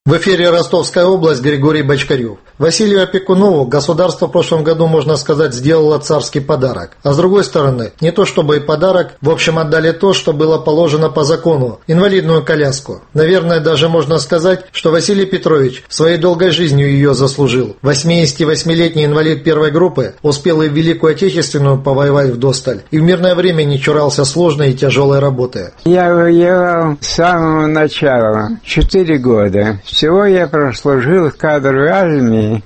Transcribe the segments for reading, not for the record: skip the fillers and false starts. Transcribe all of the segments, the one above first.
В эфире «Ростовская область», Григорий Бочкарев. Василию Опекунову государство в прошлом году, можно сказать, сделало царский подарок. А с другой стороны, не то чтобы и подарок, в общем, отдали то, что было положено по закону – инвалидную коляску. Наверное, даже можно сказать, что Василий Петрович своей долгой жизнью ее заслужил. 88-летний инвалид первой группы успел и в Великую Отечественную повоевать вдосталь, и в мирное время не чурался сложной и тяжелой работы. Я воевал с самого начала, 4 года. Всего я прослужил в кадровой армии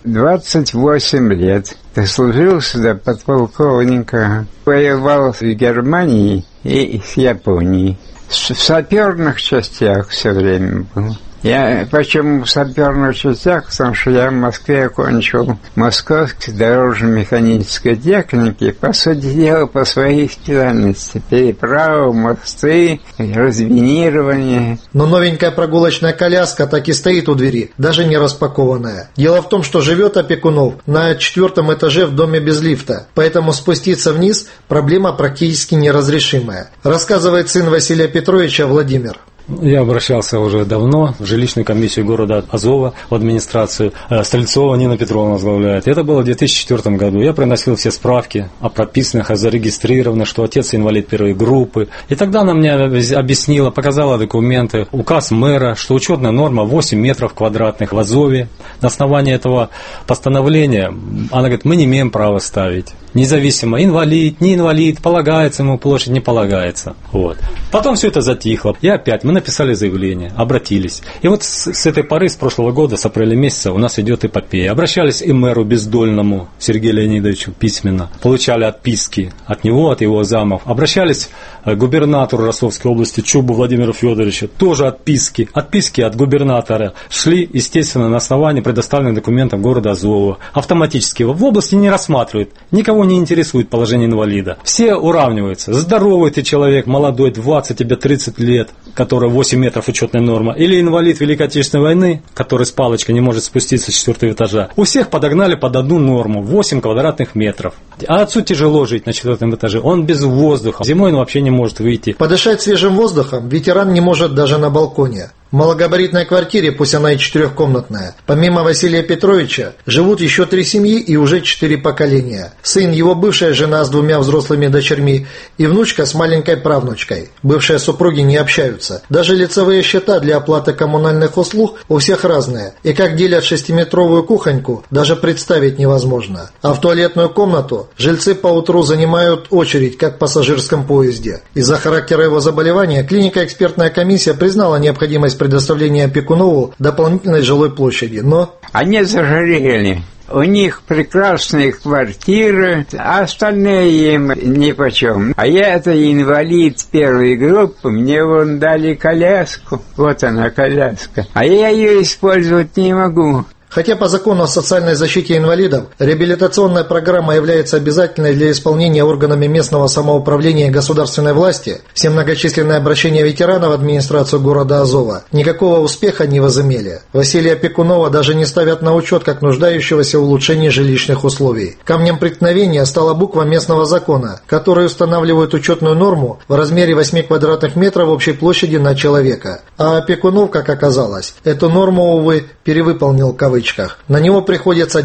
28 лет. Дослужился до подполковника. Воевал в Германии и в Японии. В саперных частях все время был. Я почему в саперных частях, потому что я в Москве окончил Московский дорожно-механической техники, по сути дела, по своей специальности. Переправы, мосты, разминирование. Но новенькая прогулочная коляска так и стоит у двери, даже не распакованная. Дело в том, что живет Опекунов на 4-м этаже в доме без лифта, поэтому спуститься вниз – проблема практически неразрешимая, рассказывает сын Василия Петровича Владимир. Я обращался уже давно в жилищную комиссию города Азова, в администрацию. Стрельцова Нина Петровна возглавляет. Это было в 2004 году. Я приносил все справки о прописанных, о зарегистрированных, что отец инвалид первой группы. И тогда она мне объяснила, показала документы, указ мэра, что учетная норма 8 метров квадратных в Азове. На основании этого постановления она говорит, мы не имеем права ставить. Независимо, инвалид, не инвалид, полагается ему площадь, не полагается. Вот. Потом все это затихло. И опять мы написали заявление, обратились. И вот с этой поры, с прошлого года, с апреля месяца, у нас идет эпопея. Обращались и мэру Бездольному Сергею Леонидовичу письменно. Получали отписки от него, от его замов. Обращались к губернатору Ростовской области Чубу Владимиру Федоровичу. Тоже отписки. Отписки от губернатора шли, естественно, на основании предоставленных документов города Азова. Автоматически в области не рассматривают. Никого не интересует положение инвалида. Все уравниваются. Здоровый ты человек, молодой, 20, тебе 30 лет, который 8 метров учетная норма, или инвалид Великой Отечественной войны, который с палочкой не может спуститься с 4-го этажа. У всех подогнали под одну норму, 8 квадратных метров. А отцу тяжело жить на 4-м этаже, он без воздуха. Зимой он вообще не может выйти. Подышать свежим воздухом ветеран не может даже на балконе. В малогабаритной квартире, пусть она и 4-комнатная, помимо Василия Петровича, живут еще 3 семьи и уже 4 поколения. Сын, его бывшая жена с 2 взрослыми дочерьми и внучка с маленькой правнучкой. Бывшие супруги не общаются. Даже лицевые счета для оплаты коммунальных услуг у всех разные. И как делят 6-метровую кухоньку, даже представить невозможно. А в туалетную комнату жильцы поутру занимают очередь, как в пассажирском поезде. Из-за характера его заболевания клиника-экспертная комиссия признала необходимость предоставления Опекунову дополнительной жилой площади, но... Они зажарели. У них прекрасные квартиры, а остальные им нипочем. А я-то инвалид первой группы, мне вон дали коляску. Вот она, коляска. А я ее использовать не могу. Хотя по закону о социальной защите инвалидов реабилитационная программа является обязательной для исполнения органами местного самоуправления и государственной власти, все многочисленные обращения ветеранов в администрацию города Азова никакого успеха не возымели. Василия Опекунова даже не ставят на учет как нуждающегося в улучшении жилищных условий. Камнем преткновения стала буква местного закона, который устанавливает учетную норму в размере 8 квадратных метров общей площади на человека. А Опекунов, как оказалось, эту норму, увы, перевыполнил кавычки. На него приходится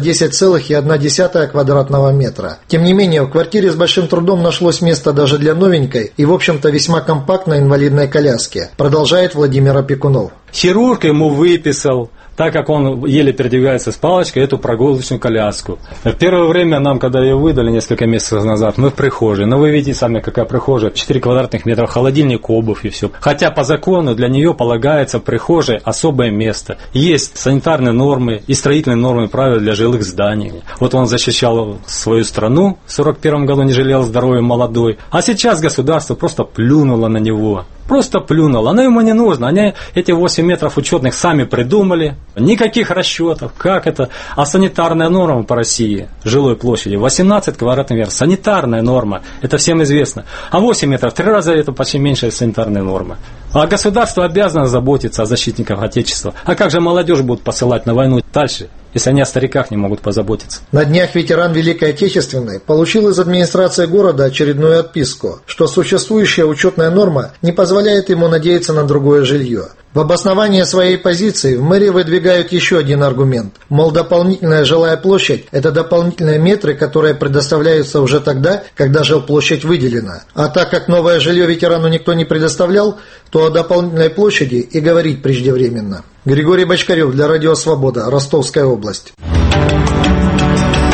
10,1 квадратного метра. Тем не менее, в квартире с большим трудом нашлось место даже для новенькой и, в общем-то, весьма компактной инвалидной коляски, продолжает Владимир Опекунов. Хирург ему выписал, так как он еле передвигается с палочкой, эту прогулочную коляску. В первое время нам, когда ее выдали несколько месяцев назад, мы в прихожей. Но вы видите сами, какая прихожая. 4 квадратных метра, холодильник, обувь и все. Хотя по закону для нее полагается в прихожей особое место. Есть санитарные нормы и строительные нормы и правила для жилых зданий. Вот он защищал свою страну в 1941 году, не жалел здоровья молодой. А сейчас государство просто плюнуло на него. Просто плюнуло. Оно ему не нужно. Они эти 8 метров учетных сами придумали. Никаких расчетов. Как это? А санитарная норма по России жилой площади 18 квадратных метров. Санитарная норма. Это всем известно. А 8 метров 3 раза это почти меньше санитарной нормы. А государство обязано заботиться о защитниках Отечества. А как же молодежь будут посылать на войну дальше, если они о стариках не могут позаботиться? На днях ветеран Великой Отечественной получил из администрации города очередную отписку, что существующая учетная норма не позволяет ему надеяться на другое жилье. В В обоснование своей позиции в мэрии выдвигают еще один аргумент. Мол, дополнительная жилая площадь – это дополнительные метры, которые предоставляются уже тогда, когда жилплощадь выделена. А так как новое жилье ветерану никто не предоставлял, то о дополнительной площади и говорить преждевременно. Григорий Бочкарев для Радио Свобода, Ростовская область.